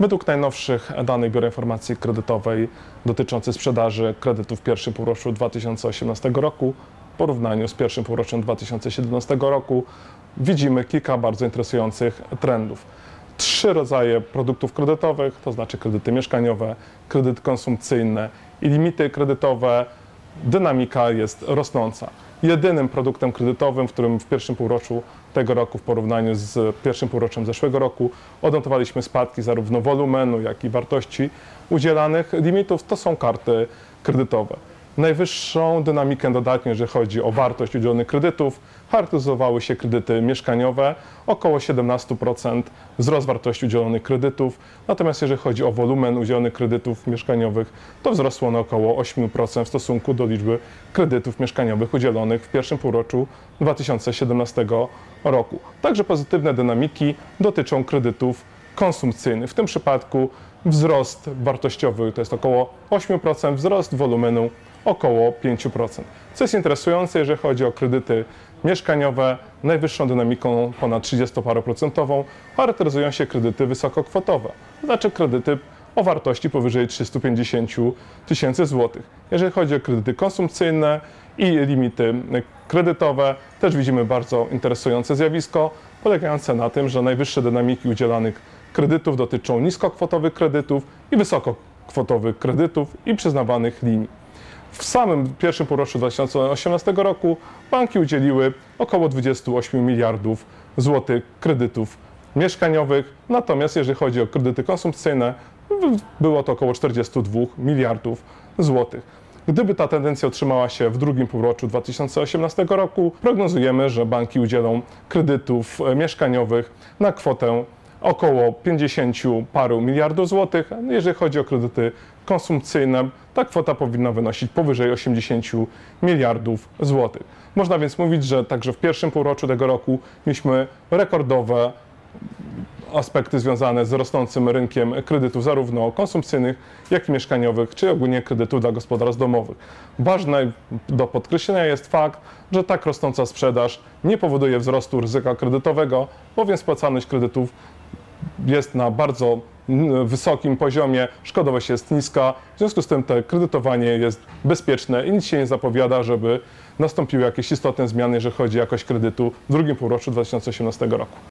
Według najnowszych danych Biura Informacji Kredytowej dotyczących sprzedaży kredytów w pierwszym półroczu 2018 roku w porównaniu z pierwszym półroczem 2017 roku widzimy kilka bardzo interesujących trendów. 3 rodzaje produktów kredytowych, to znaczy kredyty mieszkaniowe, kredyty konsumpcyjne i limity kredytowe, dynamika jest rosnąca. Jedynym produktem kredytowym, w którym w pierwszym półroczu tego roku w porównaniu z pierwszym półroczem zeszłego roku odnotowaliśmy spadki zarówno wolumenu, jak i wartości udzielanych limitów, to są karty kredytowe. Najwyższą dynamikę dodatnią, jeżeli chodzi o wartość udzielonych kredytów, charakteryzowały się kredyty mieszkaniowe, około 17% wzrost wartości udzielonych kredytów, natomiast jeżeli chodzi o wolumen udzielonych kredytów mieszkaniowych, to wzrosło on około 8% w stosunku do liczby kredytów mieszkaniowych udzielonych w pierwszym półroczu 2017 roku. Także pozytywne dynamiki dotyczą kredytów konsumpcyjnych. W tym przypadku wzrost wartościowy to jest około 8%, wzrost wolumenu około 5%. Co jest interesujące, jeżeli chodzi o kredyty mieszkaniowe, najwyższą dynamiką ponad 30-paroprocentową charakteryzują się kredyty wysokokwotowe, to znaczy kredyty o wartości powyżej 350 tysięcy złotych. Jeżeli chodzi o kredyty konsumpcyjne i limity kredytowe, też widzimy bardzo interesujące zjawisko, polegające na tym, że najwyższe dynamiki udzielanych kredytów dotyczą niskokwotowych kredytów i wysokokwotowych kredytów i przyznawanych linii. W samym pierwszym półroczu 2018 roku banki udzieliły około 28 miliardów złotych kredytów mieszkaniowych, natomiast jeżeli chodzi o kredyty konsumpcyjne, było to około 42 miliardów złotych. Gdyby ta tendencja utrzymała się w drugim półroczu 2018 roku, prognozujemy, że banki udzielą kredytów mieszkaniowych na kwotę około 50 paru miliardów złotych. Jeżeli chodzi o kredyty konsumpcyjne, ta kwota powinna wynosić powyżej 80 miliardów złotych. Można więc mówić, że także w pierwszym półroczu tego roku mieliśmy rekordowe aspekty związane z rosnącym rynkiem kredytów zarówno konsumpcyjnych, jak i mieszkaniowych, czy ogólnie kredytów dla gospodarstw domowych. Ważne do podkreślenia jest fakt, że tak rosnąca sprzedaż nie powoduje wzrostu ryzyka kredytowego, bowiem spłacalność kredytów jest na bardzo wysokim poziomie, szkodowość jest niska, w związku z tym to kredytowanie jest bezpieczne i nic się nie zapowiada, żeby nastąpiły jakieś istotne zmiany, jeżeli chodzi o jakość kredytu w drugim półroczu 2018 roku.